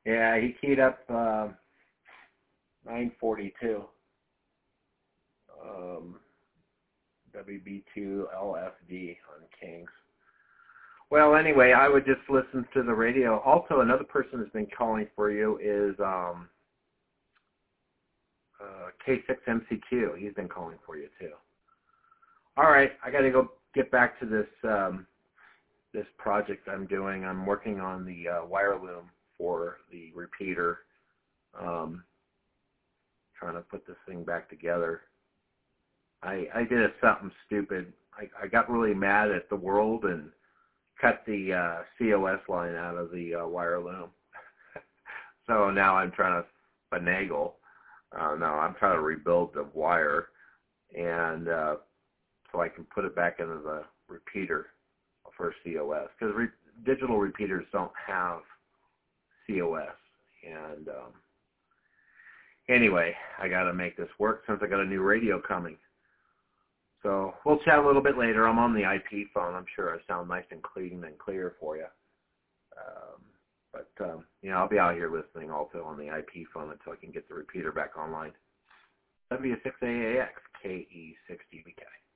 Yeah, he keyed up 942. WB2LFD on Kings. Well, anyway, I would just listen to the radio. Also, another person who's been calling for you is K6MCQ. He's been calling for you too. All right, I got to go get back to this this project I'm doing. I'm working on the wire loom for the repeater. Trying to put this thing back together. I did something stupid. I got really mad at the world and cut the COS line out of the wire loom. So now I'm trying to finagle. No, I'm trying to rebuild the wire, and so I can put it back into the repeater for COS. Because digital repeaters don't have COS. And anyway, I got to make this work since I got a new radio coming. So we'll chat a little bit later. I'm on the IP phone. I'm sure I sound nice and clean and clear for you. I'll be out here listening also on the IP phone until I can get the repeater back online. W6AAX, KE6DBK.